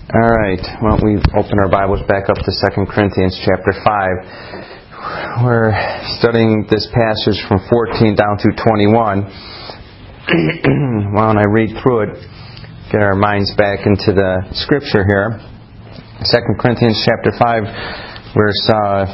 All right. Well, we've opened our Bibles back up to 2 Corinthians chapter 5. We're studying this passage from 14 down through 21. Why don't I read through it, get our minds back into the Scripture here. 2 Corinthians chapter 5, verse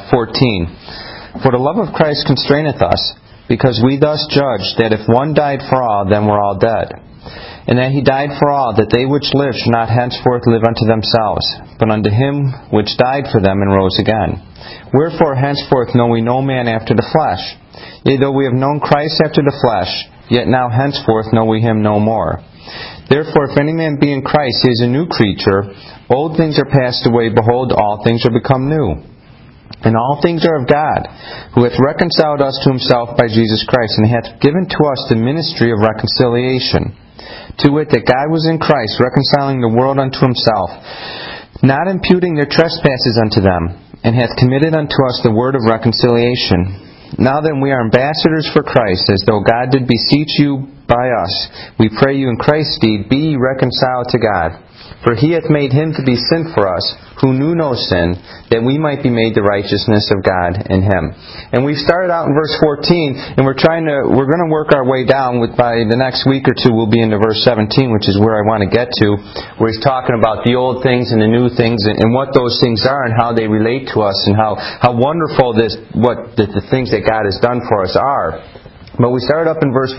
14. For the love of Christ constraineth us, because we thus judge that if one died for all, then we're all dead. And that he died for all, that they which live should not henceforth live unto themselves, but unto him which died for them and rose again. Wherefore henceforth know we no man after the flesh. Yea, though we have known Christ after the flesh, yet now henceforth know we him no more. Therefore, if any man be in Christ, he is a new creature. Old things are passed away, behold, all things are become new. And all things are of God, who hath reconciled us to himself by Jesus Christ, and hath given to us the ministry of reconciliation. To wit, that God was in Christ, reconciling the world unto himself, not imputing their trespasses unto them, and hath committed unto us the word of reconciliation. Now then we are ambassadors for Christ, as though God did beseech you by us. We pray you in Christ's stead, be ye reconciled to God. For he hath made him to be sin for us, who knew no sin, that we might be made the righteousness of God in him. And we've started out in verse 14, and we're going to work our way down. By the next week or two, we'll be into verse 17, which is where I want to get to, where he's talking about the old things and the new things, and what those things are, and how they relate to us, and how wonderful the things that God has done for us are. But we started up in verse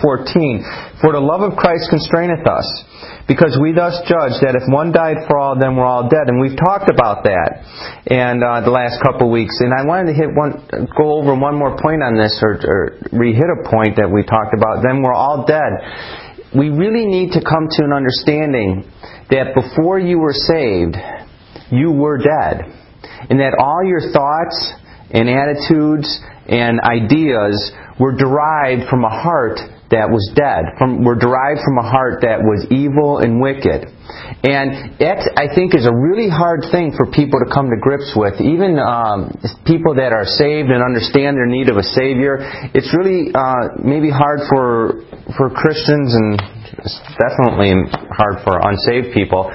14. For the love of Christ constraineth us, because we thus judge that if one died for all, then we're all dead. And we've talked about that and the last couple of weeks. And I wanted to go over one more point on this, or re-hit a point that we talked about. Then we're all dead. We really need to come to an understanding that before you were saved, you were dead. And that all your thoughts and attitudes and ideas were derived from a heart that was dead. Were derived from a heart that was evil and wicked. And that, I think, is a really hard thing for people to come to grips with. Even people that are saved and understand their need of a Savior, it's really maybe hard for Christians, and it's definitely hard for unsaved people,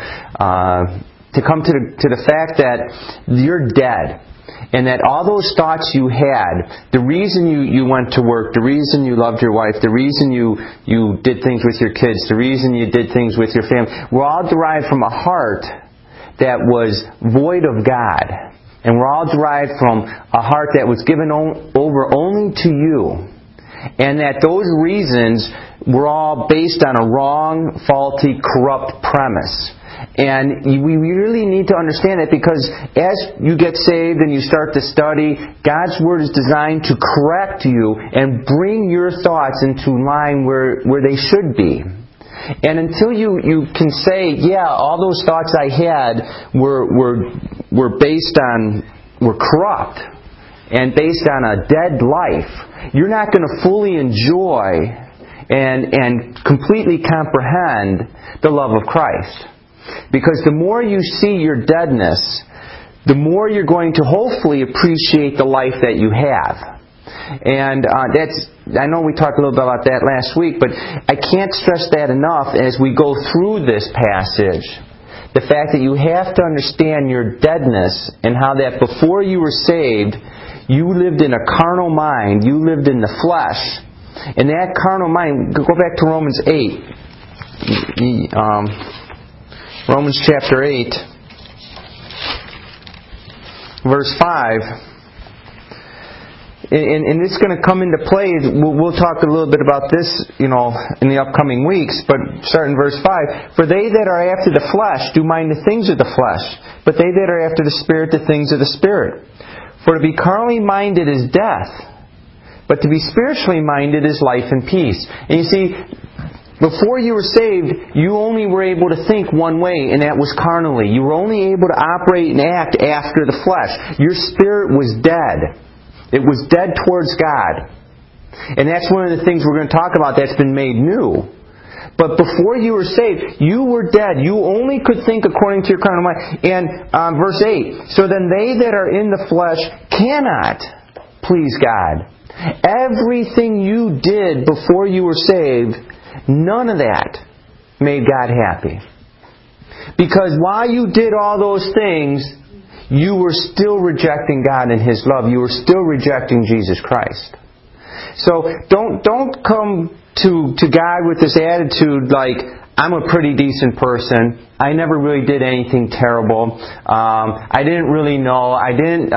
to come to the fact that you're dead. And that all those thoughts you had, the reason you went to work, the reason you loved your wife, the reason you did things with your kids, the reason you did things with your family, were all derived from a heart that was void of God. And were all derived from a heart that was given over only to you. And that those reasons were all based on a wrong, faulty, corrupt premise. And we really need to understand that, because as you get saved and you start to study, God's Word is designed to correct you and bring your thoughts into line where they should be. And until you can say, yeah, all those thoughts I had were corrupt and based on a dead life, you're not going to fully enjoy and completely comprehend the love of Christ. Because the more you see your deadness, the more you're going to hopefully appreciate the life that you have. And I know we talked a little bit about that last week, but I can't stress that enough as we go through this passage. The fact that you have to understand your deadness, and how that before you were saved, you lived in a carnal mind, you lived in the flesh. And that carnal mind, go back to Romans 8. Romans chapter 8, verse 5. And it's going to come into play. We'll talk a little bit about this, in the upcoming weeks. But start in verse 5. For they that are after the flesh do mind the things of the flesh, but they that are after the Spirit the things of the Spirit. For to be carnally minded is death, but to be spiritually minded is life and peace. And you see, before you were saved, you only were able to think one way, and that was carnally. You were only able to operate and act after the flesh. Your spirit was dead. It was dead towards God. And that's one of the things we're going to talk about that's been made new. But before you were saved, you were dead. You only could think according to your carnal mind. And verse 8, so then they that are in the flesh cannot please God. Everything you did before you were saved, none of that made God happy. Because while you did all those things, you were still rejecting God and His love. You were still rejecting Jesus Christ. So don't come to God with this attitude like, I'm a pretty decent person. I never really did anything terrible. I didn't really know. I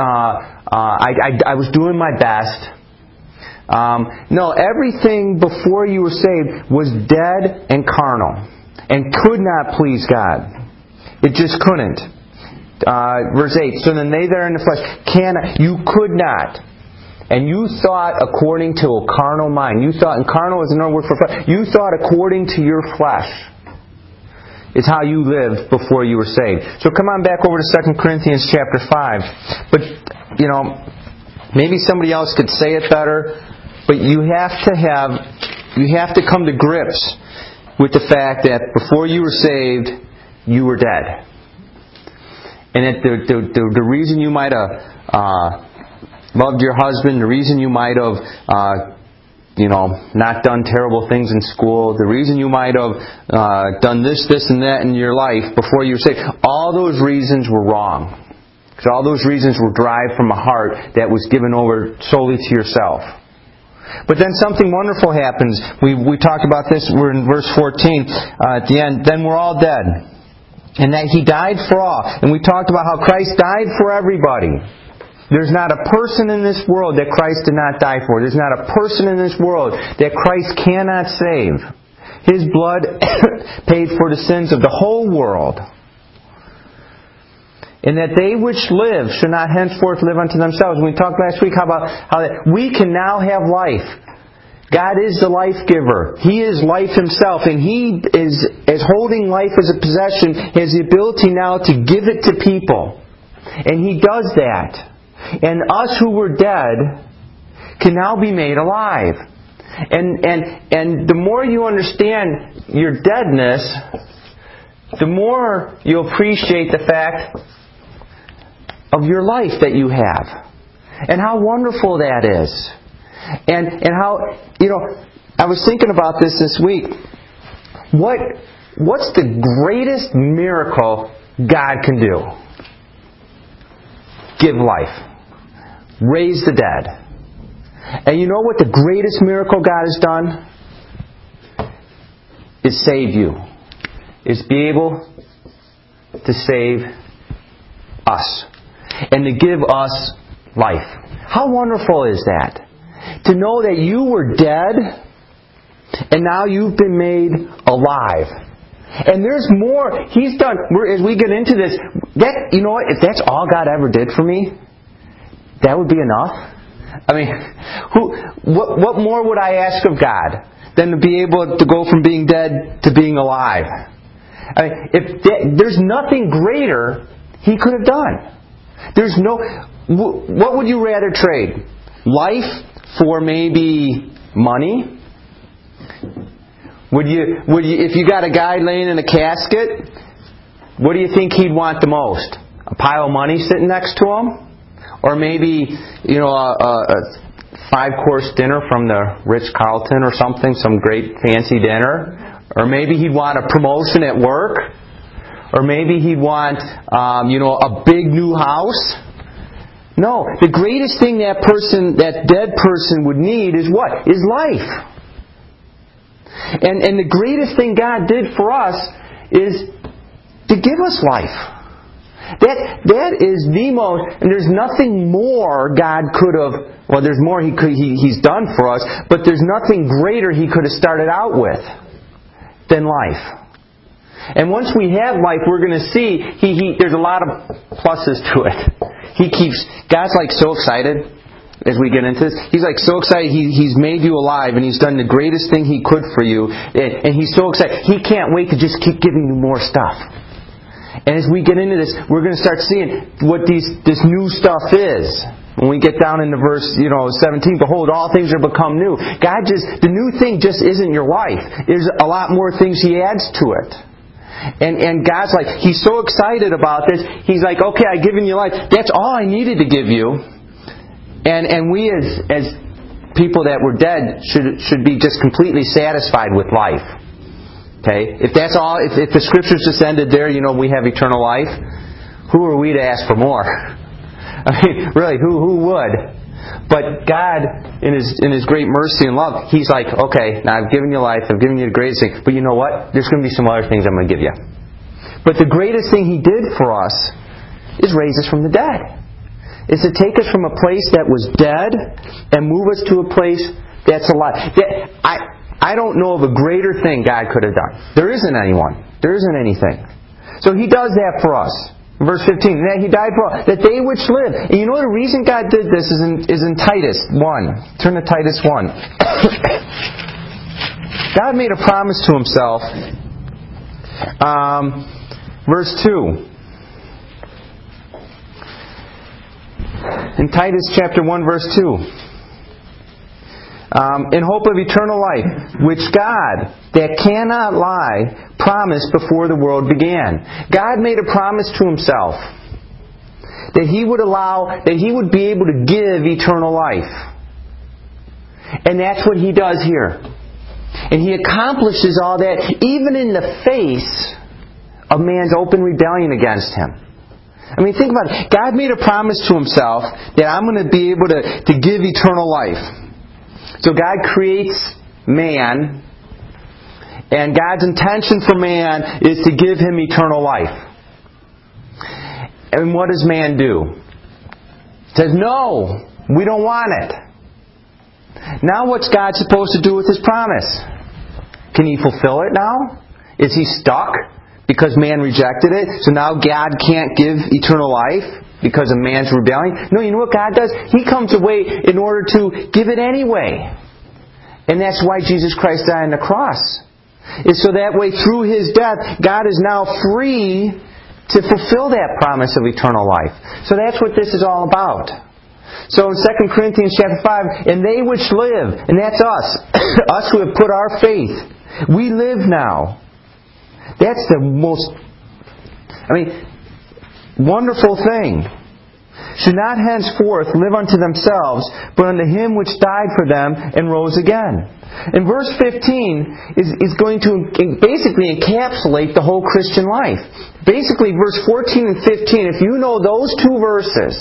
was doing my best. No, everything before you were saved was dead and carnal and could not please God. It just couldn't. Verse 8, so then they that are in the flesh you could not. And you thought according to a carnal mind. You thought, and carnal is another word for flesh. You thought according to your flesh is how you lived before you were saved. So come on back over to 2 Corinthians chapter 5. But, maybe somebody else could say it better. But you have to come to grips with the fact that before you were saved, you were dead. And that the reason you might have loved your husband, the reason you might have not done terrible things in school, the reason you might have done this, and that in your life before you were saved, all those reasons were wrong. Because all those reasons were derived from a heart that was given over solely to yourself. But then something wonderful happens. We talked about this. We're in verse 14 at the end. Then we're all dead. And that He died for all. And we talked about how Christ died for everybody. There's not a person in this world that Christ did not die for. There's not a person in this world that Christ cannot save. His blood paid for the sins of the whole world. And that they which live should not henceforth live unto themselves. We talked last week how we can now have life. God is the life giver. He is life Himself. And He is, as holding life as a possession, has the ability now to give it to people. And He does that. And us who were dead can now be made alive. And the more you understand your deadness, the more you appreciate the fact of your life that you have. And how wonderful that is. And how, I was thinking about this week. What's the greatest miracle God can do? Give life. Raise the dead. And you know what the greatest miracle God has done? Is save you. Is be able to save us. And to give us life. How wonderful is that? To know that you were dead and now you've been made alive. And there's more He's done. As we get into this, if that's all God ever did for me, that would be enough. I mean, what more would I ask of God than to be able to go from being dead to being alive? I mean, there's nothing greater He could have done. What would you rather trade? Life for maybe money? Would you, if you got a guy laying in a casket, what do you think he'd want the most? A pile of money sitting next to him? Or maybe, a 5-course dinner from the Ritz-Carlton or something, some great fancy dinner? Or maybe he'd want a promotion at work? Or maybe he'd want, a big new house? No, the greatest thing that dead person would need is what? Is life. And the greatest thing God did for us is to give us life. That is the most, and there's nothing more God could have, well, there's more He's done for us, but there's nothing greater He could have started out with than life. And once we have life, we're going to see there's a lot of pluses to it. God's like so excited as we get into this. He's like so excited. He's made you alive and He's done the greatest thing He could for you. And He's so excited. He can't wait to just keep giving you more stuff. And as we get into this, we're going to start seeing what this new stuff is. When we get down into verse 17, behold, all things are become new. The new thing just isn't your life. There's a lot more things He adds to it. And God's like, He's so excited about this. He's like, okay, I've given you life. That's all I needed to give you. And we as people that were dead should be just completely satisfied with life. Okay? If that's all, if the Scriptures just ended there, we have eternal life, who are we to ask for more? I mean, really, who would? But God, in His great mercy and love, He's like, okay, now I've given you life, I've given you the greatest thing, but you know what? There's going to be some other things I'm going to give you. But the greatest thing He did for us is raise us from the dead. Is to take us from a place that was dead and move us to a place that's alive. I don't know of a greater thing God could have done. There isn't anyone. There isn't anything. So He does that for us. Verse 15, that He died for all, that they which live. And you know the reason God did this is in Titus 1. Turn to Titus 1. God made a promise to Himself. Verse 2. In Titus chapter 1, verse 2. In hope of eternal life, which God, that cannot lie, promised before the world began. God made a promise to Himself that He would be able to give eternal life. And that's what He does here. And He accomplishes all that even in the face of man's open rebellion against Him. I mean, think about it. God made a promise to Himself that I'm going to be able to give eternal life. So God creates man, and God's intention for man is to give him eternal life. And what does man do? He says, no, we don't want it. Now what's God supposed to do with His promise? Can He fulfill it now? Is He stuck because man rejected it? So now God can't give eternal life because of man's rebellion? No, you know what God does? He comes away in order to give it anyway. And that's why Jesus Christ died on the cross. Is so that way through His death, God is now free to fulfill that promise of eternal life. So that's what this is all about. So in 2 Corinthians chapter 5, and they which live, and that's us, us who have put our faith, we live now. That's the most, wonderful thing. Should not henceforth live unto themselves, but unto Him which died for them and rose again. And verse 15 is going to basically encapsulate the whole Christian life. Basically, verse 14 and 15, if you know those two verses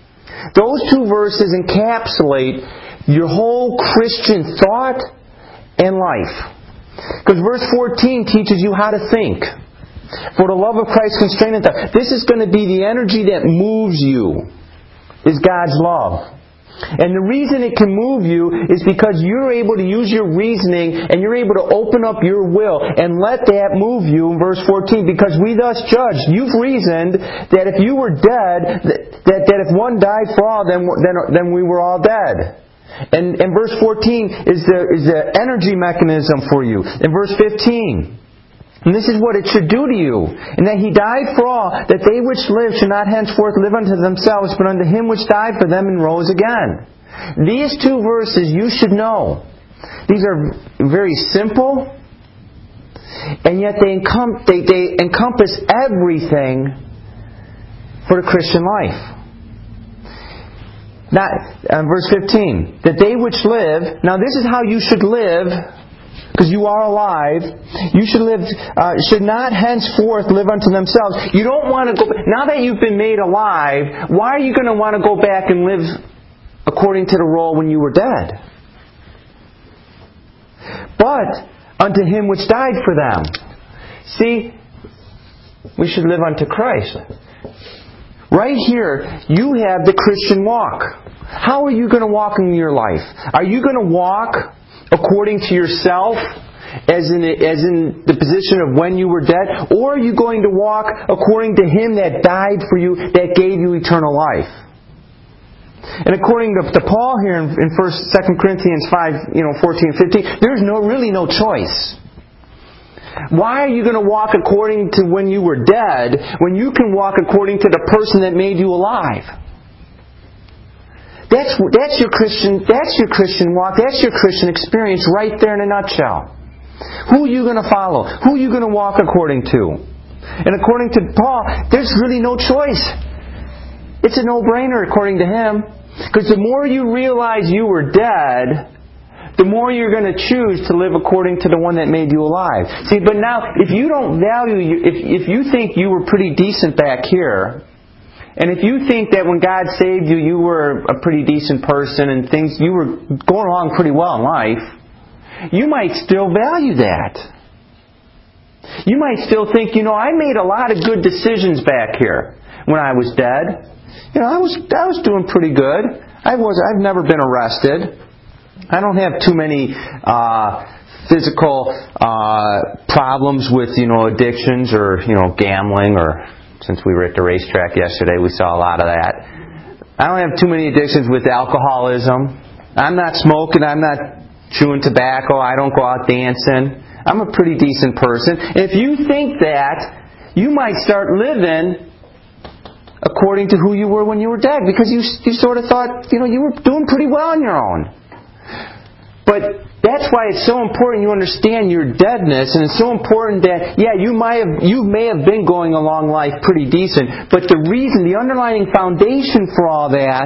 encapsulate your whole Christian thought and life. Because verse 14 teaches you how to think. For the love of Christ constraineth us. This is going to be the energy that moves you, is God's love. And the reason it can move you is because you're able to use your reasoning and you're able to open up your will and let that move you in verse 14. Because we thus judge, you've reasoned that if you were dead, that if one died for all, then we were all dead. And verse 14 is the energy mechanism for you. In verse 15, and this is what it should do to you. And that He died for all, that they which live should not henceforth live unto themselves, but unto Him which died for them and rose again. These two verses you should know. These are very simple, and yet they encompass everything for the Christian life. Now, verse 15, that they which live, now this is how you should live, because you are alive. You should not henceforth live unto themselves. You don't want to go, now that you've been made alive, why are you going to want to go back and live according to the role when you were dead? But unto Him which died for them. See, we should live unto Christ. Right here, you have the Christian walk. How are you going to walk in your life? Are you going to walk according to yourself, as in the position of when you were dead? Or are you going to walk according to Him that died for you, that gave you eternal life? And according to Paul here in 2 Corinthians 5, 14 and 15, there's really no choice. Why are you going to walk according to when you were dead, when you can walk according to the person that made you alive? That's your Christian walk. That's your Christian experience right there in a nutshell. Who are you going to follow? Who are you going to walk according to? And according to Paul, there's really no choice. It's a no-brainer according to him. Because the more you realize you were dead, the more you're going to choose to live according to the one that made you alive. See, but now, if you don't value if you think you were pretty decent back here, and if you think that when God saved you, you were a pretty decent person and you were going along pretty well in life, you might still value that. You might still think, I made a lot of good decisions back here when I was dead. I was doing pretty good. I've never been arrested. I don't have too many physical problems with addictions or gambling, or since we were at the racetrack yesterday, we saw a lot of that. I don't have too many addictions with alcoholism. I'm not smoking. I'm not chewing tobacco. I don't go out dancing. I'm a pretty decent person. And if you think that, you might start living according to who you were when you were dead, because you sort of thought you were doing pretty well on your own. But that's why it's so important you understand your deadness, and it's so important that you may have been going along life pretty decent, but the underlying foundation for all that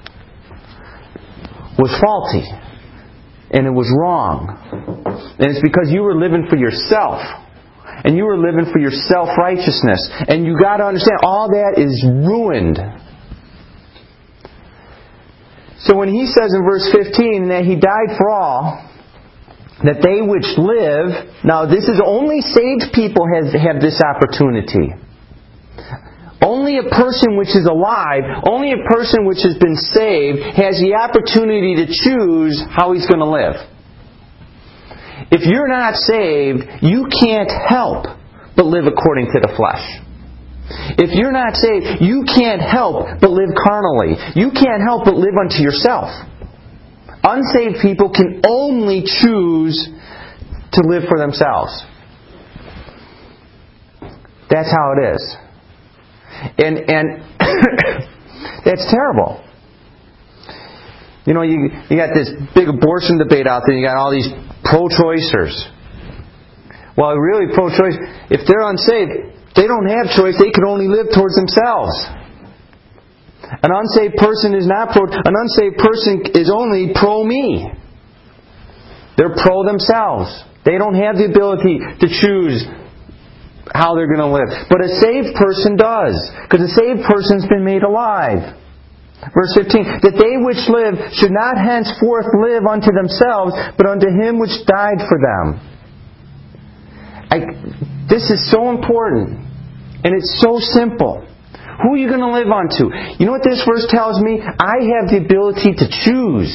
was faulty, and it was wrong, and it's because you were living for yourself. And you were living for your self-righteousness. And you got to understand, all that is ruined. So when he says in verse 15 that He died for all, that they which live... Now this is only saved people have this opportunity. Only a person which is alive, only a person which has been saved, has the opportunity to choose how he's going to live. If you're not saved, you can't help but live according to the flesh. If you're not saved, you can't help but live carnally. You can't help but live unto yourself. Unsaved people can only choose to live for themselves. That's how it is. And that's terrible. You got this big abortion debate out there. You got all these pro-choicers. Well, really, pro-choice, if they're unsaved, they don't have choice. They can only live towards themselves. An unsaved person is not pro. An unsaved person is only pro-me. They're pro-themselves. They don't have the ability to choose how they're going to live. But a saved person does, because a saved person's been made alive. Verse 15, that they which live should not henceforth live unto themselves, but unto Him which died for them. This is so important, and it's so simple. Who are you going to live unto? You know what this verse tells me? I have the ability to choose.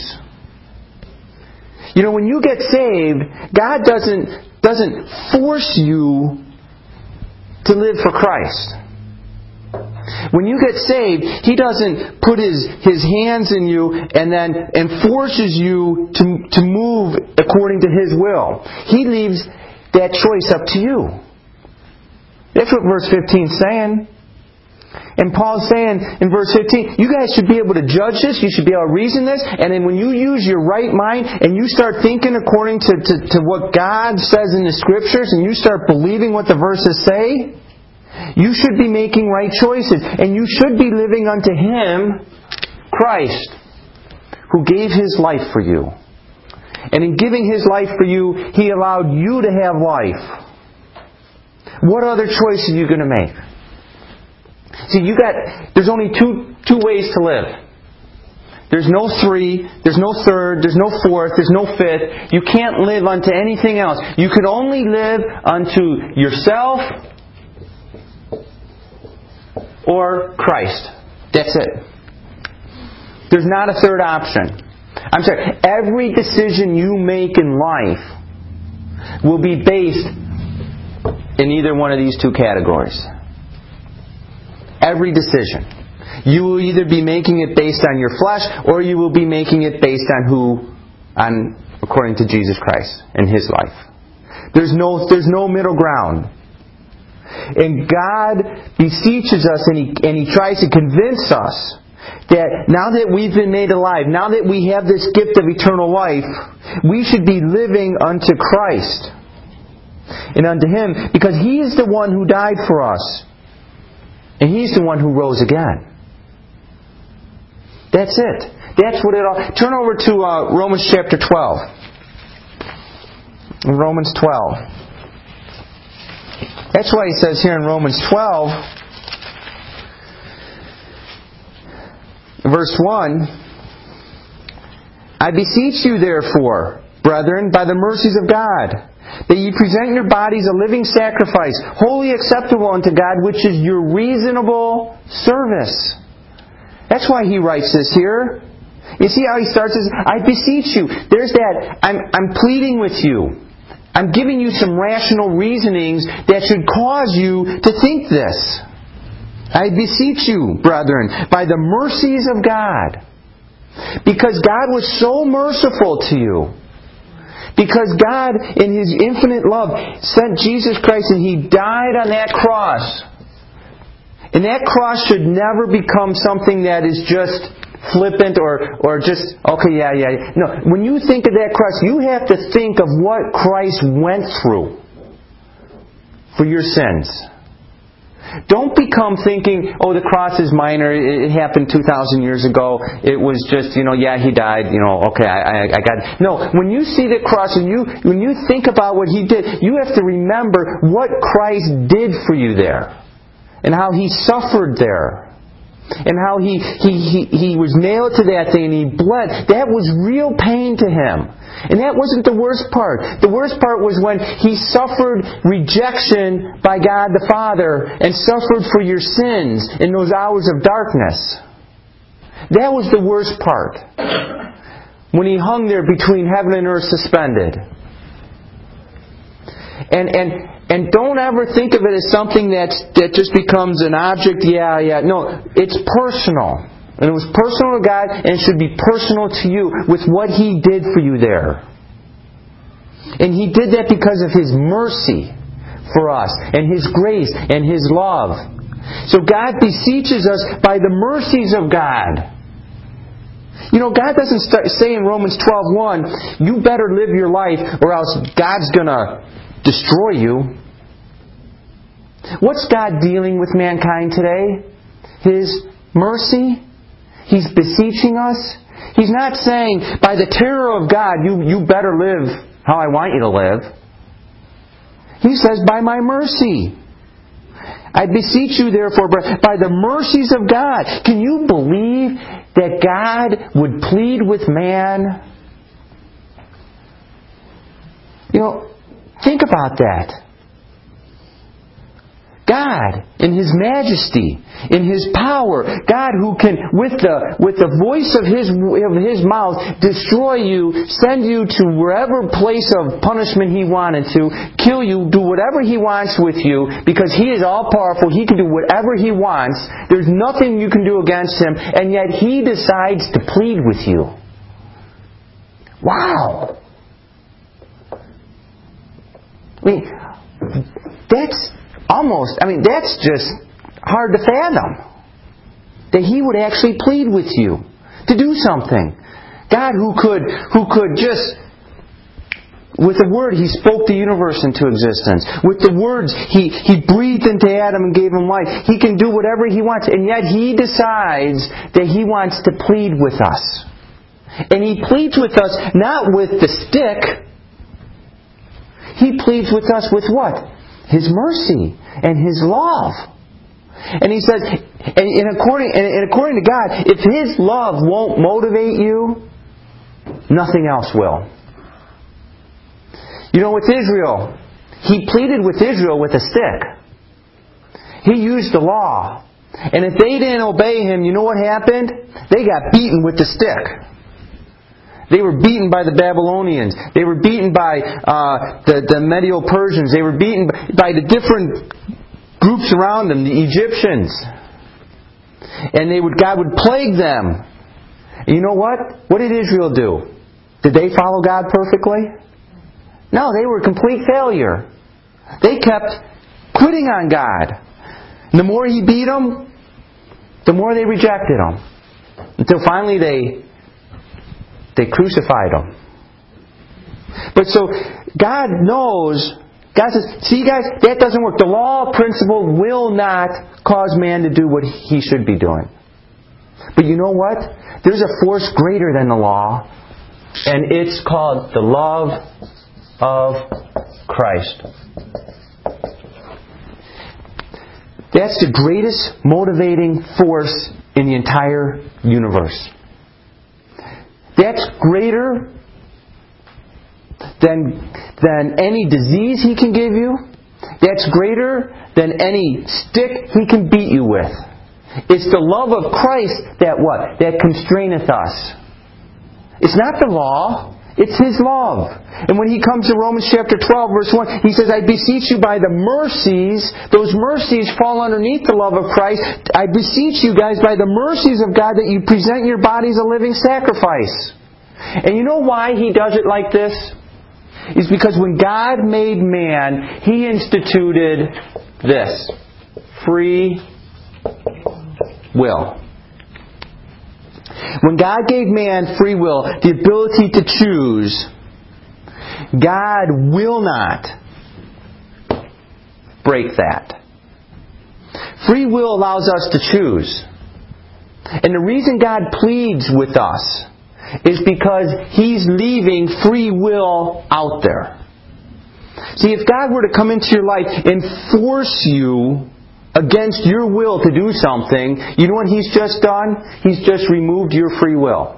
When you get saved, God doesn't force you to live for Christ. When you get saved, He doesn't put His hands in you and forces you to move according to His will. He leaves that choice up to you. That's what verse 15 is saying. And Paul's saying in verse 15, you guys should be able to judge this, you should be able to reason this, and then when you use your right mind and you start thinking according to what God says in the Scriptures, and you start believing what the verses say, you should be making right choices. And you should be living unto Him, Christ, who gave His life for you. And in giving His life for you, He allowed you to have life. What other choice are you going to make? See, there's only two ways to live. There's no three, there's no third, there's no fourth, there's no fifth. You can't live unto anything else. You can only live unto yourself or Christ. That's it. There's not a third option. I'm sorry. Every decision you make in life will be based in either one of these two categories. Every decision. You will either be making it based on your flesh, or you will be making it based on according to Jesus Christ and His life. There's no middle ground. And God beseeches us, and He tries to convince us that now that we've been made alive, now that we have this gift of eternal life, we should be living unto Christ and unto Him, because He is the one who died for us. And He's the one who rose again. That's it. That's what it all... Turn over to Romans chapter 12. In Romans 12. That's why he says here in Romans 12, verse 1, I beseech you therefore, brethren, by the mercies of God, that ye present your bodies a living sacrifice, wholly acceptable unto God, which is your reasonable service. That's why he writes this here. You see how he starts this? I beseech you. There's that. I'm pleading with you. I'm giving you some rational reasonings that should cause you to think this. I beseech you, brethren, by the mercies of God. Because God was so merciful to you. Because God, in His infinite love, sent Jesus Christ and He died on that cross. And that cross should never become something that is just flippant or just, okay, yeah. No, when you think of that cross, you have to think of what Christ went through for your sins. Don't become thinking, oh, the cross is minor, it happened 2,000 years ago, it was just, yeah, He died, okay, I got it. No, when you see the cross and when you think about what He did, you have to remember what Christ did for you there. And how He suffered there. And how he was nailed to that thing and He bled. That was real pain to Him. And that wasn't the worst part. The worst part was when He suffered rejection by God the Father and suffered for your sins in those hours of darkness. That was the worst part. When He hung there between heaven and earth suspended. And don't ever think of it as something that just becomes an object, yeah. No, it's personal. And it was personal to God, and it should be personal to you with what He did for you there. And He did that because of His mercy for us, and His grace, and His love. So God beseeches us by the mercies of God. God doesn't say in Romans 12:1, you better live your life or else God's going to destroy you. What's God dealing with mankind today? His mercy? He's beseeching us? He's not saying, by the terror of God, you better live how I want you to live. He says, by my mercy. I beseech you therefore, by the mercies of God. Can you believe that God would plead with man? Think about that. God, in His majesty, in His power, God who can, with the voice of His mouth, destroy you, send you to wherever place of punishment He wanted to, kill you, do whatever He wants with you, because He is all powerful, He can do whatever He wants, there's nothing you can do against Him, and yet He decides to plead with you. Wow! That's just hard to fathom. That He would actually plead with you to do something. God who could just, with a word, He spoke the universe into existence. With the words, He breathed into Adam and gave him life. He can do whatever He wants, and yet He decides that He wants to plead with us. And He pleads with us not with the stick. He pleads with us with what? His mercy and His love. And He says, and according to God, if His love won't motivate you, nothing else will. With Israel, He pleaded with Israel with a stick. He used the law. And if they didn't obey Him, you know what happened? They got beaten with the stick. They were beaten by the Babylonians. They were beaten by the Medo-Persians. They were beaten by the different groups around them, the Egyptians. And God would plague them. And you know what? What did Israel do? Did they follow God perfectly? No, they were a complete failure. They kept quitting on God. And the more He beat them, the more they rejected Him. Until finally they crucified Him. But so God knows, God says, see guys, that doesn't work. The law principle will not cause man to do what he should be doing. But you know what? There's a force greater than the law, and it's called the love of Christ. That's the greatest motivating force in the entire universe. That's greater than any disease He can give you. That's greater than any stick He can beat you with. It's the love of Christ that what? That constraineth us. It's not the law. It's His love. And when He comes to Romans chapter 12, verse 1, He says, I beseech you by the mercies, those mercies fall underneath the love of Christ. I beseech you guys by the mercies of God that you present your bodies a living sacrifice. And you know why He does it like this? It's because when God made man, He instituted this. Free will. When God gave man free will, the ability to choose, God will not break that. Free will allows us to choose. And the reason God pleads with us is because He's leaving free will out there. See, if God were to come into your life and force you against your will to do something, you know what He's just done? He's just removed your free will.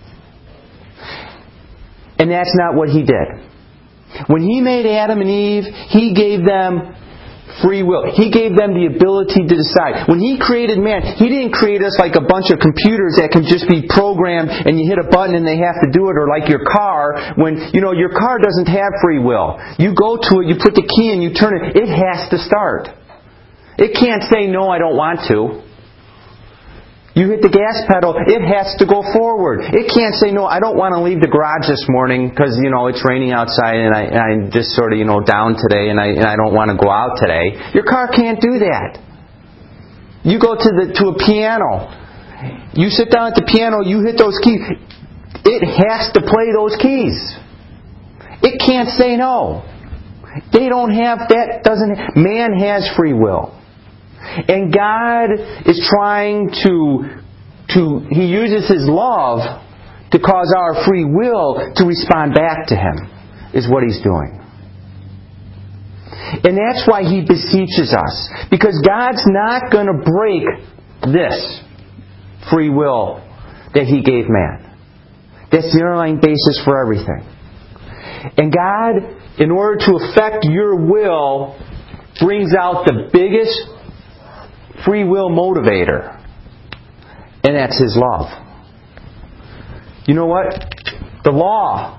And that's not what He did. When He made Adam and Eve, He gave them free will. He gave them the ability to decide. When He created man, He didn't create us like a bunch of computers that can just be programmed and you hit a button and they have to do it, or like your car, when, your car doesn't have free will. You go to it, you put the key in, you turn it, it has to start. It can't say, no, I don't want to. You hit the gas pedal, it has to go forward. It can't say, no, I don't want to leave the garage this morning because, it's raining outside and I'm just sort of, down today and I don't want to go out today. Your car can't do that. You go to a piano. You sit down at the piano, you hit those keys. It has to play those keys. It can't say no. They don't have that. Man has free will. And God is trying He uses His love to cause our free will to respond back to Him, is what He's doing. And that's why He beseeches us. Because God's not going to break this free will that He gave man. That's the underlying basis for everything. And God, in order to affect your will, brings out the biggest free will motivator. And that's His love. You know what? The law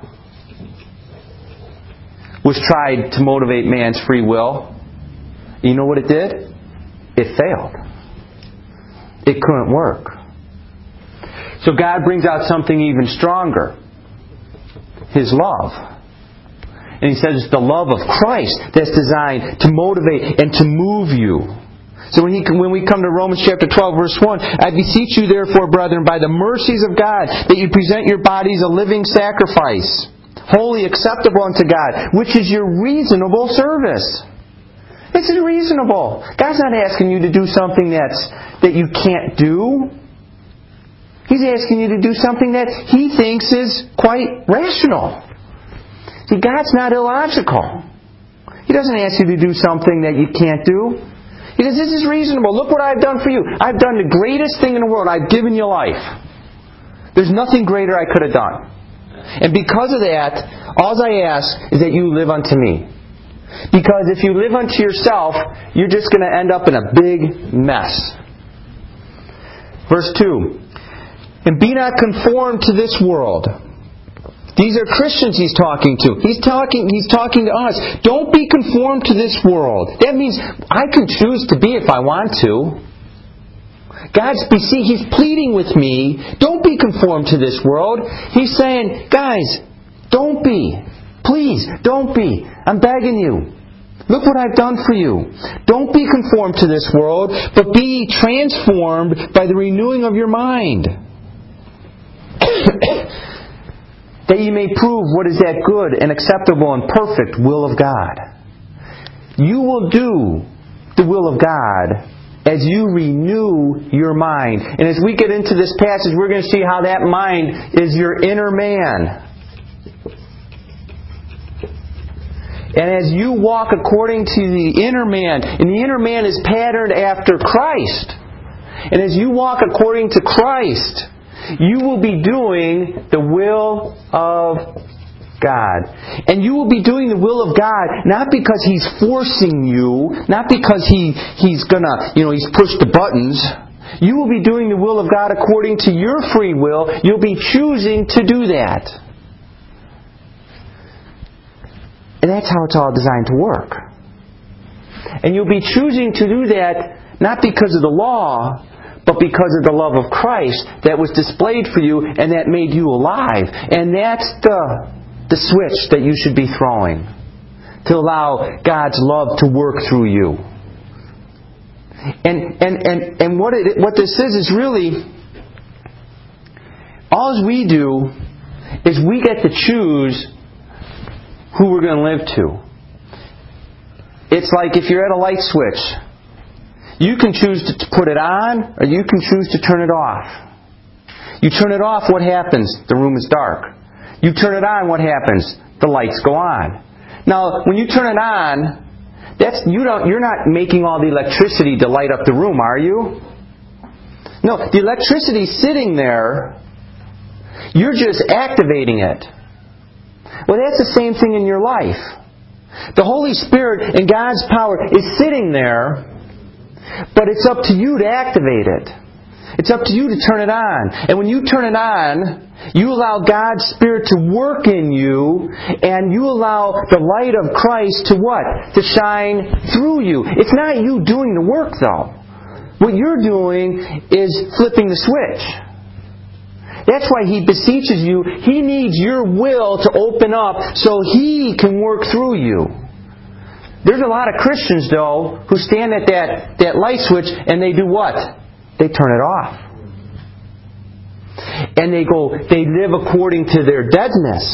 was tried to motivate man's free will. You know what it did? It failed. It couldn't work. So God brings out something even stronger. His love. And He says it's the love of Christ that's designed to motivate and to move you. So when we come to Romans chapter 12, verse 1, I beseech you therefore, brethren, by the mercies of God, that you present your bodies a living sacrifice, wholly acceptable unto God, which is your reasonable service. This is reasonable. God's not asking you to do something that you can't do. He's asking you to do something that He thinks is quite rational. See, God's not illogical. He doesn't ask you to do something that you can't do. He says, this is reasonable. Look what I've done for you. I've done the greatest thing in the world. I've given you life. There's nothing greater I could have done. And because of that, all I ask is that you live unto me. Because if you live unto yourself, you're just going to end up in a big mess. Verse 2. And be not conformed to this world. These are Christians He's talking to. He's talking to us. Don't be conformed to this world. That means I can choose to be if I want to. He's pleading with me. Don't be conformed to this world. He's saying, guys, don't be. Please, don't be. I'm begging you. Look what I've done for you. Don't be conformed to this world, but be transformed by the renewing of your mind. That ye may prove what is that good and acceptable and perfect will of God. You will do the will of God as you renew your mind. And as we get into this passage, we're going to see how that mind is your inner man. And as you walk according to the inner man, and the inner man is patterned after Christ, and as you walk according to Christ, you will be doing the will of God. And you will be doing the will of God not because He's forcing you, not because He's gonna, He's pushed the buttons. You will be doing the will of God according to your free will. You'll be choosing to do that. And that's how it's all designed to work. And you'll be choosing to do that not because of the law, but because of the love of Christ that was displayed for you and that made you alive. And that's the switch that you should be throwing to allow God's love to work through you. And what this is really, all we do is we get to choose who we're going to live to. It's like if you're at a light switch. You can choose to put it on, or you can choose to turn it off. You turn it off, what happens? The room is dark. You turn it on, what happens? The lights go on. Now, when you turn it on, you're not making all the electricity to light up the room, are you? No, the electricity's sitting there. You're just activating it. Well, that's the same thing in your life. The Holy Spirit and God's power is sitting there, but it's up to you to activate it. It's up to you to turn it on. And when you turn it on, you allow God's Spirit to work in you, and you allow the light of Christ to what? To shine through you. It's not you doing the work, though. What you're doing is flipping the switch. That's why He beseeches you. He needs your will to open up so He can work through you. There's a lot of Christians, though, who stand at that light switch and they do what? They turn it off. And they live according to their deadness.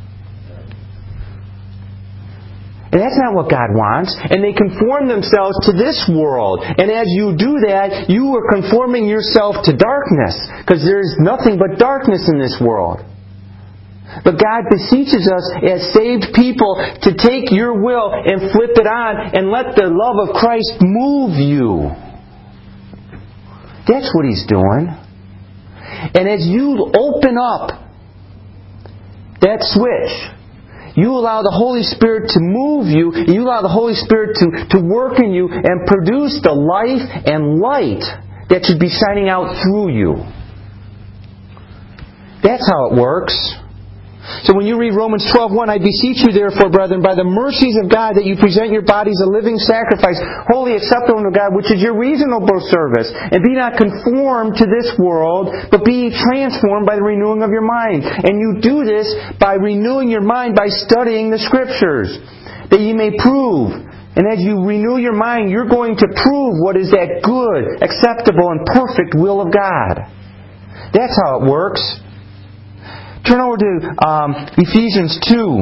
And that's not what God wants. And they conform themselves to this world. And as you do that, you are conforming yourself to darkness. Because there's nothing but darkness in this world. But God beseeches us as saved people to take your will and flip it on and let the love of Christ move you. That's what He's doing. And as you open up that switch, you allow the Holy Spirit to move you, and you allow the Holy Spirit to work in you and produce the life and light that should be shining out through you. That's how it works. So when you read Romans 12:1, I beseech you therefore, brethren, by the mercies of God, that you present your bodies a living sacrifice, holy, acceptable unto God, which is your reasonable service. And be not conformed to this world, but be transformed by the renewing of your mind. And you do this by renewing your mind by studying the Scriptures, that ye may prove. And as you renew your mind, you're going to prove what is that good, acceptable, and perfect will of God. That's how it works. Turn over to Ephesians 2.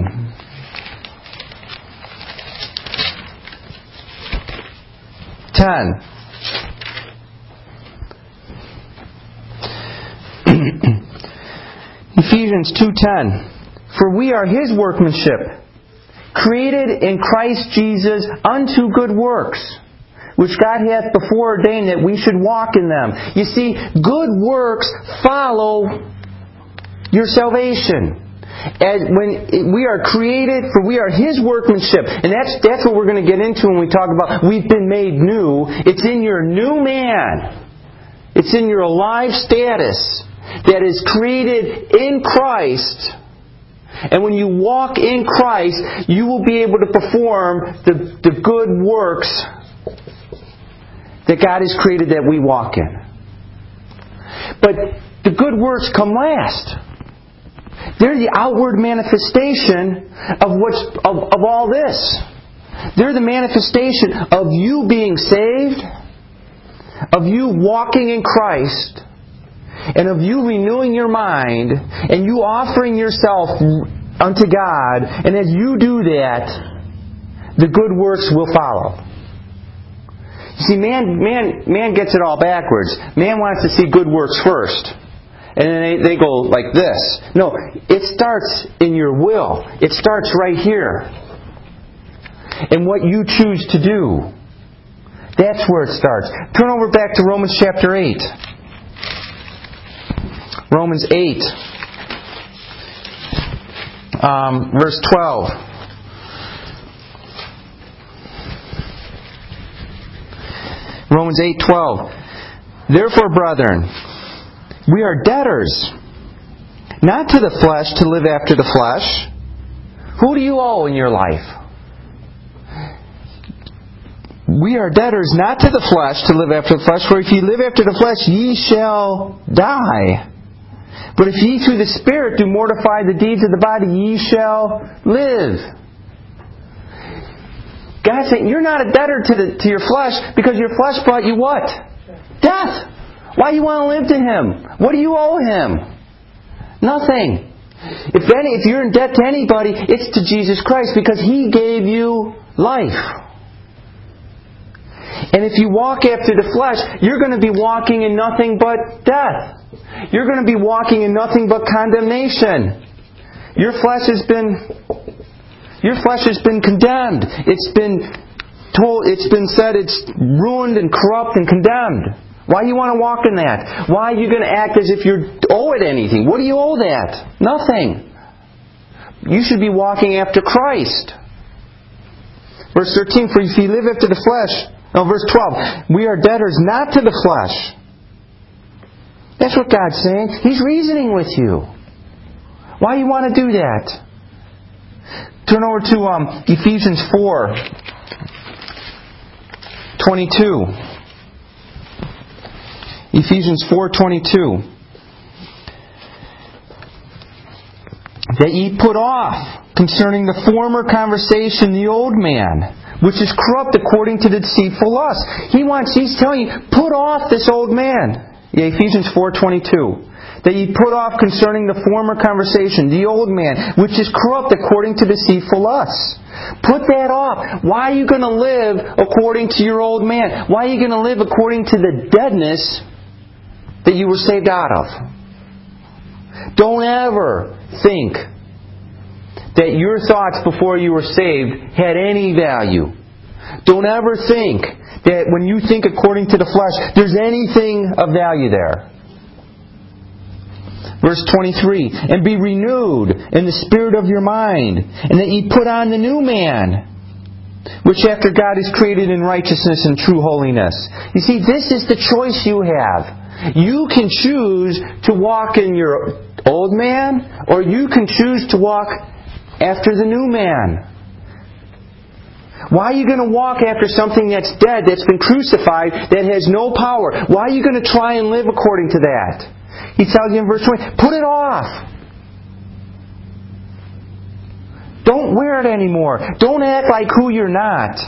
Ephesians 2:10. For we are His workmanship, created in Christ Jesus unto good works, which God hath before ordained that we should walk in them. You see, good works follow your salvation. And when we are created, for we are His workmanship. And that's what we're going to get into when we talk about we've been made new. It's in your new man. It's in your alive status that is created in Christ. And when you walk in Christ, you will be able to perform the good works that God has created that we walk in. But the good works come last. They're the outward manifestation of all this. They're the manifestation of you being saved, of you walking in Christ, and of you renewing your mind, and you offering yourself unto God. And as you do that, the good works will follow. You see, man gets it all backwards. Man wants to see good works first. And then they go like this. No, it starts in your will. It starts right here. and what you choose to do. That's where it starts. Turn over back to Romans chapter 8. Romans 8, verse 12. Romans 8:12. Therefore, brethren, we are debtors, not to the flesh to live after the flesh. Who do you owe in your life? We are debtors not to the flesh to live after the flesh, for if ye live after the flesh, ye shall die. But if ye through the Spirit do mortify the deeds of the body, ye shall live. God's saying, you're not a debtor to your flesh, because your flesh brought you what? Death. Why do you want to live to Him? What do you owe Him? Nothing. If you're in debt to anybody, it's to Jesus Christ, because He gave you life. And if you walk after the flesh, you're going to be walking in nothing but death. You're going to be walking in nothing but condemnation. Your flesh has been condemned. It's been said it's ruined and corrupt and condemned. Why do you want to walk in that? Why are you going to act as if you owe it anything? What do you owe that? Nothing. You should be walking after Christ. Verse 13, for if you live after the flesh... No, verse 12, we are debtors not to the flesh. That's what God's saying. He's reasoning with you. Why do you want to do that? Turn over to Ephesians 4:22. Ephesians 4:22. That ye put off concerning the former conversation the old man, which is corrupt according to the deceitful lust. He's telling you, put off this old man. Yeah, Ephesians 4:22. That ye put off concerning the former conversation the old man, which is corrupt according to deceitful lusts. Put that off. Why are you going to live according to your old man? Why are you going to live according to the deadness that you were saved out of? Don't ever think that your thoughts before you were saved had any value. Don't ever think that when you think according to the flesh, there's anything of value there. Verse 23, and be renewed in the spirit of your mind, and that ye put on the new man, which after God is created in righteousness and true holiness. You see, this is the choice you have. You can choose to walk in your old man, or you can choose to walk after the new man. Why are you going to walk after something that's dead, that's been crucified, that has no power? Why are you going to try and live according to that? He tells you in verse 20, put it off. Don't wear it anymore. Don't act like who you're not.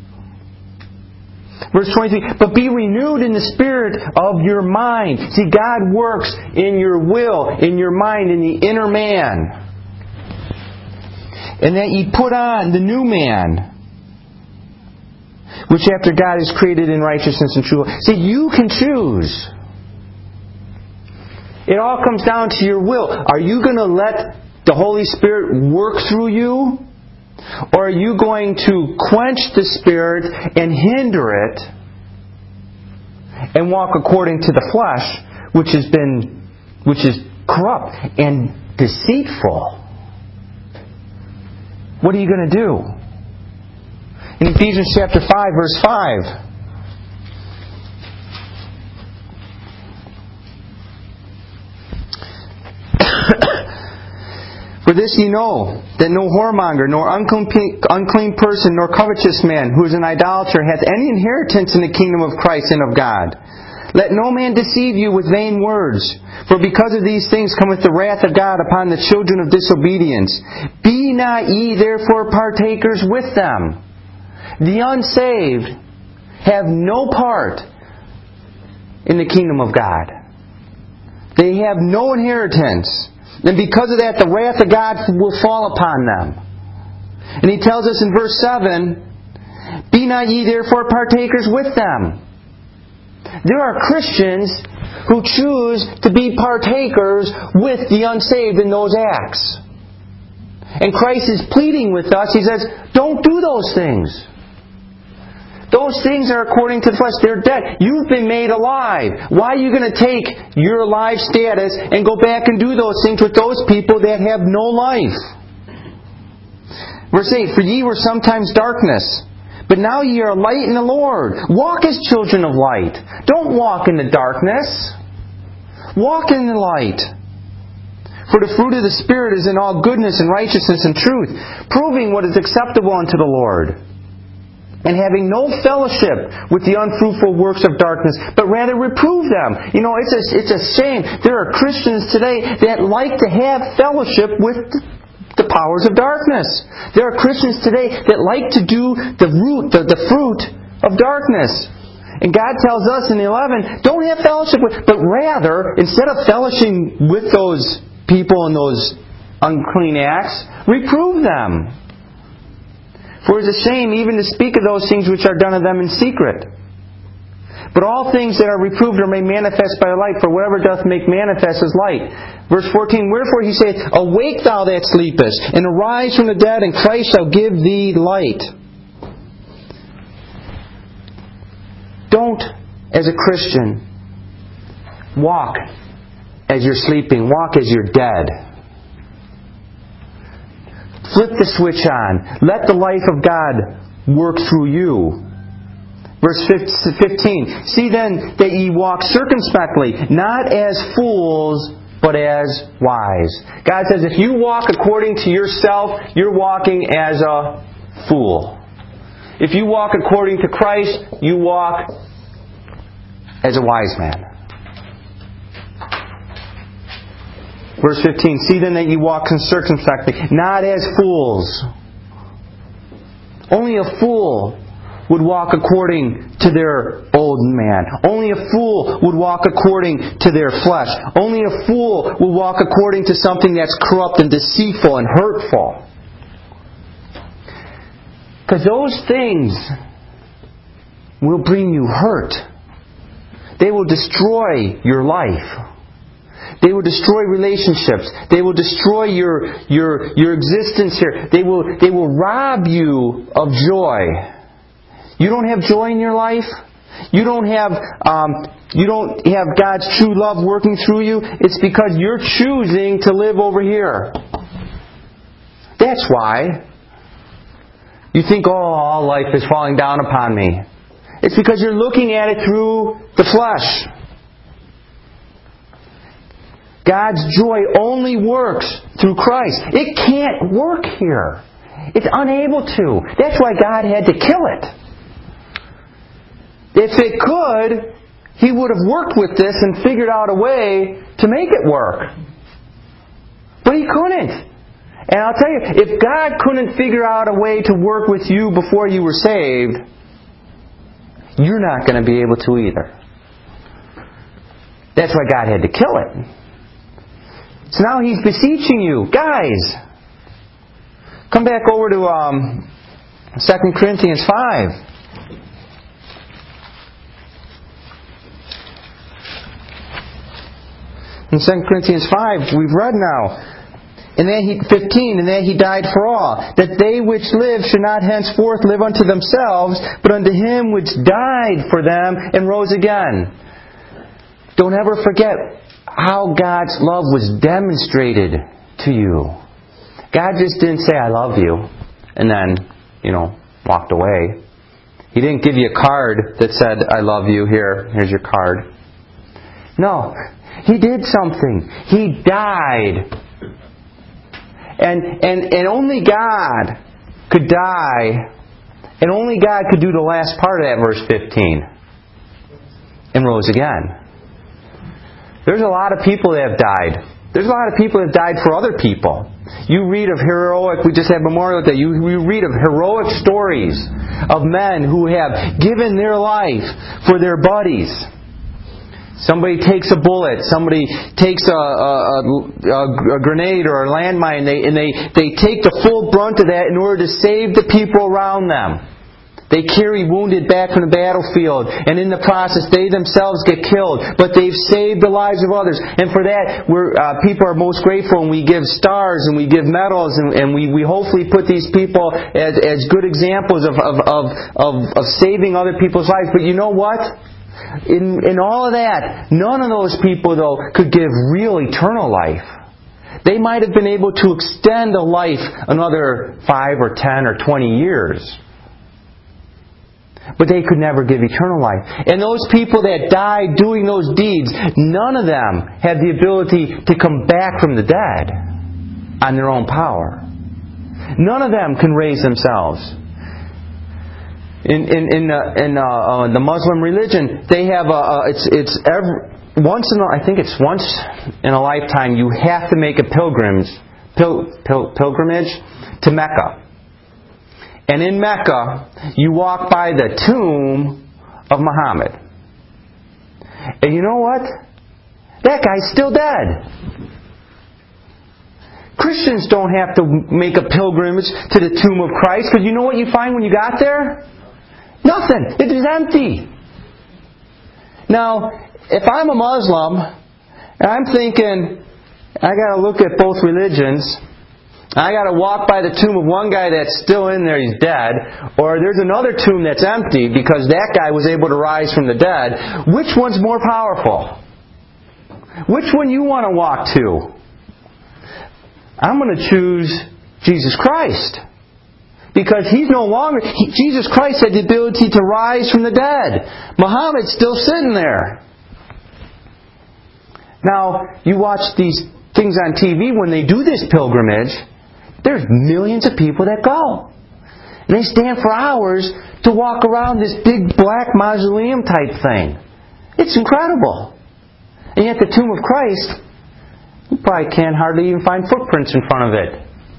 Verse 23, but be renewed in the spirit of your mind. See, God works in your will, in your mind, in the inner man. And that ye put on the new man, which after God is created in righteousness and truth. See, you can choose. It all comes down to your will. Are you going to let the Holy Spirit work through you? Or are you going to quench the Spirit and hinder it and walk according to the flesh, which is corrupt and deceitful? What are you going to do? In Ephesians chapter 5, verse 5, for this ye know, that no whoremonger, nor unclean person, nor covetous man, who is an idolater, hath any inheritance in the kingdom of Christ and of God. Let no man deceive you with vain words, for because of these things cometh the wrath of God upon the children of disobedience. Be not ye therefore partakers with them. The unsaved have no part in the kingdom of God. They have no inheritance. And because of that, the wrath of God will fall upon them. And He tells us in verse 7, be not ye therefore partakers with them. There are Christians who choose to be partakers with the unsaved in those acts. And Christ is pleading with us. He says, don't do those things. Those things are according to the flesh. They're dead. You've been made alive. Why are you going to take your alive status and go back and do those things with those people that have no life? Verse 8, for ye were sometimes darkness, but now ye are light in the Lord. Walk as children of light. Don't walk in the darkness. Walk in the light. For the fruit of the Spirit is in all goodness and righteousness and truth, proving what is acceptable unto the Lord. And having no fellowship with the unfruitful works of darkness, but rather reprove them. You know, it's a shame. There are Christians today that like to have fellowship with the powers of darkness. There are Christians today that like to do the fruit of darkness. And God tells us in 11, don't have fellowship with, but rather, instead of fellowshipping with those people and those unclean acts, reprove them. For it is a shame even to speak of those things which are done of them in secret. But all things that are reproved are made manifest by the light, for whatever doth make manifest is light. Verse 14, wherefore he saith, awake thou that sleepest, and arise from the dead, and Christ shall give thee light. Don't, as a Christian, walk as you're sleeping. Walk as you're dead. Flip the switch on. Let the life of God work through you. Verse 15. See then that ye walk circumspectly, not as fools, but as wise. God says if you walk according to yourself, you're walking as a fool. If you walk according to Christ, you walk as a wise man. Verse 15, see then that ye walk circumspectly, not as fools. Only a fool would walk according to their old man. Only a fool would walk according to their flesh. Only a fool will walk according to something that's corrupt and deceitful and hurtful. Because those things will bring you hurt. They will destroy your life. They will destroy relationships. They will destroy your existence here. They will rob you of joy. You don't have joy in your life? You don't have God's true love working through you? It's because you're choosing to live over here. That's why. You think, oh, all life is falling down upon me. It's because you're looking at it through the flesh. God's joy only works through Christ. It can't work here. It's unable to. That's why God had to kill it. If it could, He would have worked with this and figured out a way to make it work. But He couldn't. And I'll tell you, if God couldn't figure out a way to work with you before you were saved, you're not going to be able to either. That's why God had to kill it. So now He's beseeching you, guys, come back over to 2 Corinthians 5. In 2 Corinthians 5, we've read now, 15, and that He died for all, that they which live should not henceforth live unto themselves, but unto Him which died for them and rose again. Don't ever forget how God's love was demonstrated to you. God just didn't say, I love you, and then, walked away. He didn't give you a card that said, I love you, here's your card. No, He did something. He died. And only God could die, and only God could do the last part of that verse 15, and rose again. There's a lot of people that have died. There's a lot of people that have died for other people. You read of we just had Memorial Day, you read of heroic stories of men who have given their life for their buddies. Somebody takes a bullet, somebody takes a grenade or a landmine, and they take the full brunt of that in order to save the people around them. They carry wounded back from the battlefield, and in the process they themselves get killed. But they've saved the lives of others. And for that, people are most grateful, and we give stars, and we give medals, and we hopefully put these people as good examples of saving other people's lives. But you know what? In all of that, none of those people, though, could give real eternal life. They might have been able to extend a life another 5 or 10 or 20 years. But they could never give eternal life. And those people that died doing those deeds, none of them had the ability to come back from the dead on their own power. None of them can raise themselves. In the Muslim religion, they have once in a lifetime you have to make a pilgrimage to Mecca. And in Mecca, you walk by the tomb of Muhammad. And you know what? That guy's still dead. Christians don't have to make a pilgrimage to the tomb of Christ, because you know what you find when you got there? Nothing. It is empty. Now, if I'm a Muslim, and I'm thinking, I got to look at both religions, I got to walk by the tomb of one guy that's still in there, he's dead, or there's another tomb that's empty because that guy was able to rise from the dead. Which one's more powerful? Which one you want to walk to? I'm going to choose Jesus Christ. Because He's no longer... Jesus Christ had the ability to rise from the dead. Muhammad's still sitting there. Now, you watch these things on TV when they do this pilgrimage, there's millions of people that go. And they stand for hours to walk around this big black mausoleum type thing. It's incredible. And yet the tomb of Christ, you probably can't hardly even find footprints in front of it.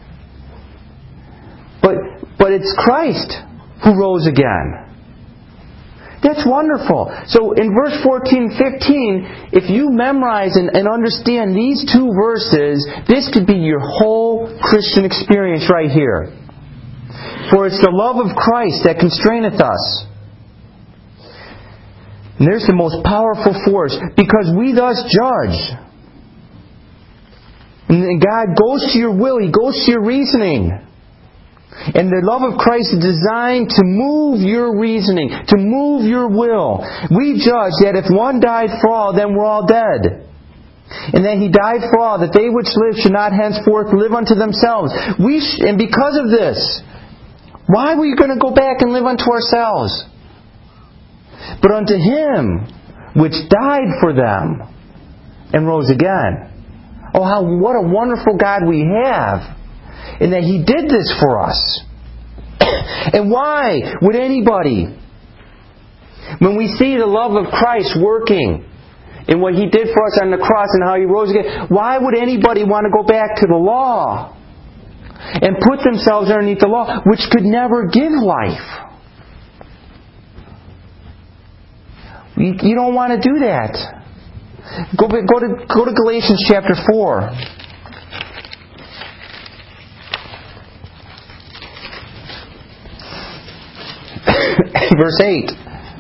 But it's Christ who rose again. That's wonderful. So in verse 14 and 15, if you memorize and understand these two verses, this could be your whole Christian experience right here. For it's the love of Christ that constraineth us. And there's the most powerful force, because we thus judge. And God goes to your will, He goes to your reasoning. And the love of Christ is designed to move your reasoning, to move your will. We judge that if one died for all, then we're all dead. And that He died for all, that they which live should not henceforth live unto themselves. And because of this, why are we going to go back and live unto ourselves? But unto Him which died for them and rose again. Oh, what a wonderful God we have. And that He did this for us. And why would anybody, when we see the love of Christ working in what He did for us on the cross and how He rose again, why would anybody want to go back to the law and put themselves underneath the law, which could never give life? You don't want to do that. Go to Galatians chapter 4. Verse 8.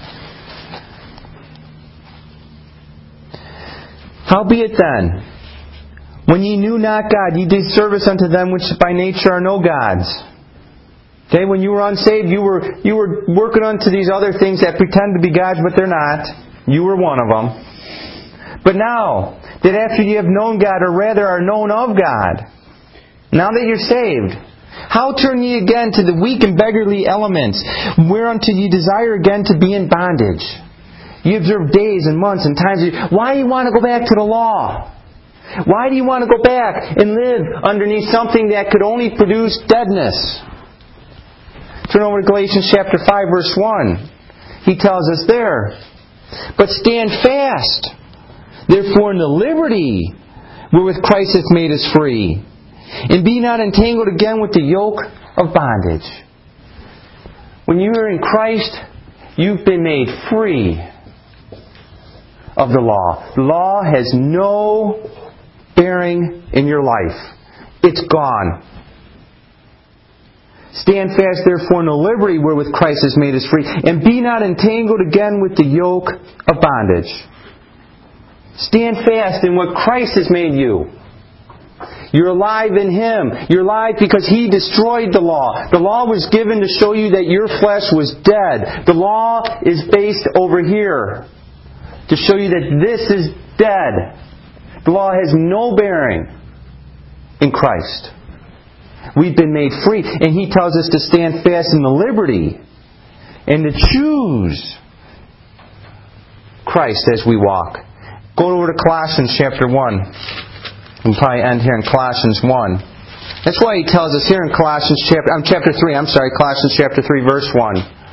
Howbeit then, when ye knew not God, ye did service unto them which by nature are no gods. Okay, when you were unsaved, you were working unto these other things that pretend to be gods, but they're not. You were one of them. But now, that after ye have known God, or rather are known of God, now that you're saved, how turn ye again to the weak and beggarly elements, whereunto ye desire again to be in bondage? You observe days and months and times. Why do you want to go back to the law? Why do you want to go back and live underneath something that could only produce deadness? Turn over to Galatians chapter 5, verse 1. He tells us there, but stand fast, therefore in the liberty wherewith Christ hath made us free. And be not entangled again with the yoke of bondage. When you are in Christ, you've been made free of the law. The law has no bearing in your life. It's gone. Stand fast, therefore, in the liberty wherewith Christ has made us free, and be not entangled again with the yoke of bondage. Stand fast in what Christ has made you. You're alive in Him. You're alive because He destroyed the law. The law was given to show you that your flesh was dead. The law is based over here to show you that this is dead. The law has no bearing in Christ. We've been made free. And He tells us to stand fast in the liberty and to choose Christ as we walk. Go over to Colossians chapter 1. We'll probably end here in Colossians 1. That's why He tells us here in Colossians chapter 3, Colossians chapter 3, verse 1.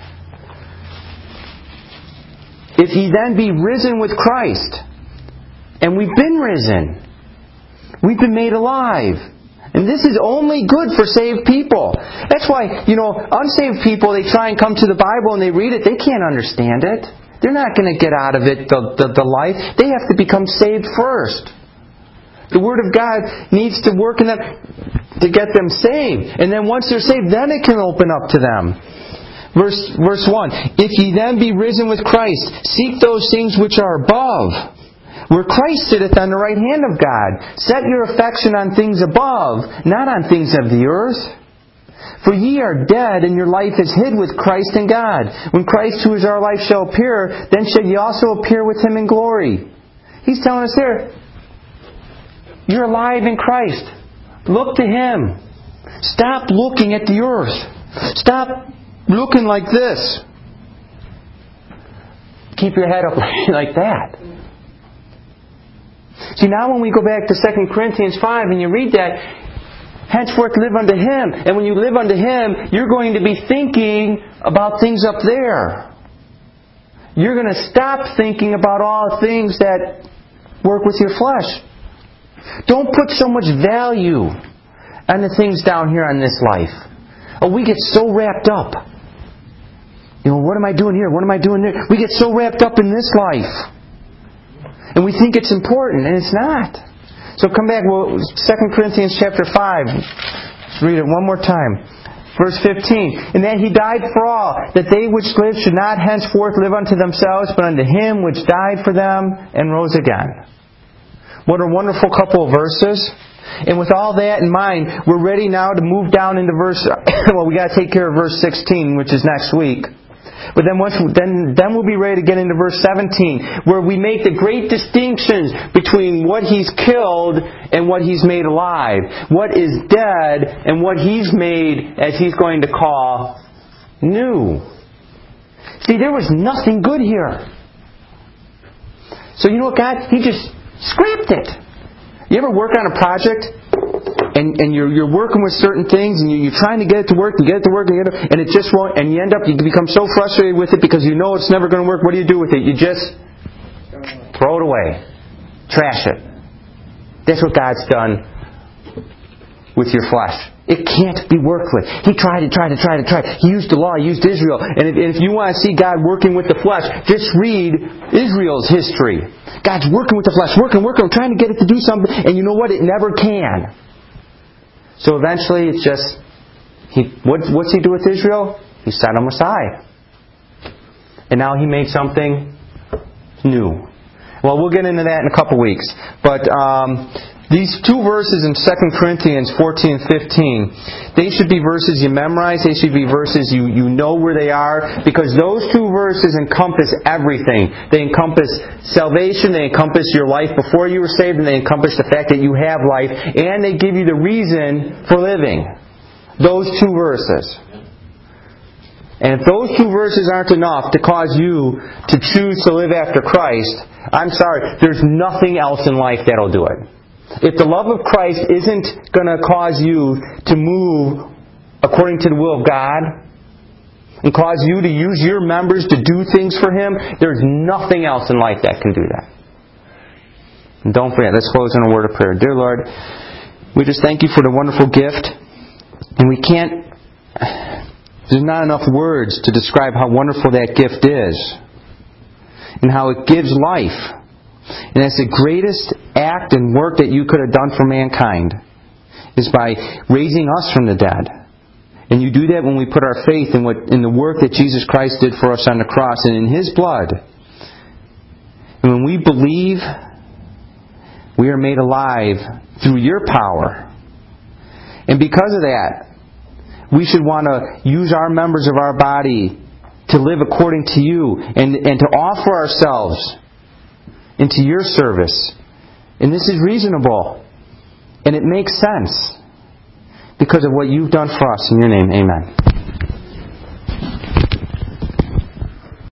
If ye then be risen with Christ, and we've been risen, we've been made alive. And this is only good for saved people. That's why, unsaved people, they try and come to the Bible and they read it. They can't understand it. They're not going to get out of it the life. They have to become saved first. The Word of God needs to work in them to get them saved. And then once they're saved, then it can open up to them. Verse 1. If ye then be risen with Christ, seek those things which are above, where Christ sitteth on the right hand of God. Set your affection on things above, not on things of the earth. For ye are dead, and your life is hid with Christ in God. When Christ, who is our life, shall appear, then shall ye also appear with Him in glory. He's telling us there, you're alive in Christ. Look to Him. Stop looking at the earth. Stop looking like this. Keep your head up like that. See, now when we go back to 2 Corinthians 5 and you read that, henceforth live unto Him. And when you live unto Him, you're going to be thinking about things up there. You're going to stop thinking about all things that work with your flesh. Don't put so much value on the things down here on this life. Oh, we get so wrapped up. What am I doing here? What am I doing there? We get so wrapped up in this life. And we think it's important, and it's not. So come back, 2 Corinthians chapter 5. Let's read it one more time. Verse 15. And that He died for all, that they which live should not henceforth live unto themselves, but unto Him which died for them and rose again. What a wonderful couple of verses. And with all that in mind, we're ready now to move down into verse... we got to take care of verse 16, which is next week. But then we'll be ready to get into verse 17, where we make the great distinctions between what He's killed and what He's made alive. What is dead and what He's made, as He's going to call, new. See, there was nothing good here. So you know what, God? He just scrapped it. You ever work on a project and you're working with certain things and you're trying to get it to work and and it just won't, and you become so frustrated with it because you know it's never going to work. What do you do with it? You just throw it away. Trash it. That's what God's done with your flesh. It can't be worked with. He tried. He used the law. He used Israel. And if you want to see God working with the flesh, just read Israel's history. God's working with the flesh, working, trying to get it to do something, and you know what? It never can. So eventually, it's just, what's He do with Israel? He set them aside. And now He made something new. Well, we'll get into that in a couple weeks. But these two verses in 2 Corinthians 14 and 15, they should be verses you memorize. They should be verses you know where they are, because those two verses encompass everything. They encompass salvation, they encompass your life before you were saved, and they encompass the fact that you have life, and they give you the reason for living. Those two verses. And if those two verses aren't enough to cause you to choose to live after Christ, I'm sorry, there's nothing else in life that'll do it. If the love of Christ isn't going to cause you to move according to the will of God and cause you to use your members to do things for Him, there's nothing else in life that can do that. And don't forget, let's close in a word of prayer. Dear Lord, we just thank You for the wonderful gift. And there's not enough words to describe how wonderful that gift is and how it gives life. And that's the greatest act and work that You could have done for mankind, is by raising us from the dead And you do that when we put our faith in the work that Jesus Christ did for us on the cross and in His blood. And when we believe, we are made alive through your power. And because of that, we should want to use our members of our body to live according to you and to offer ourselves into your service. And this is reasonable. And it makes sense because of what you've done for us. In your name, amen.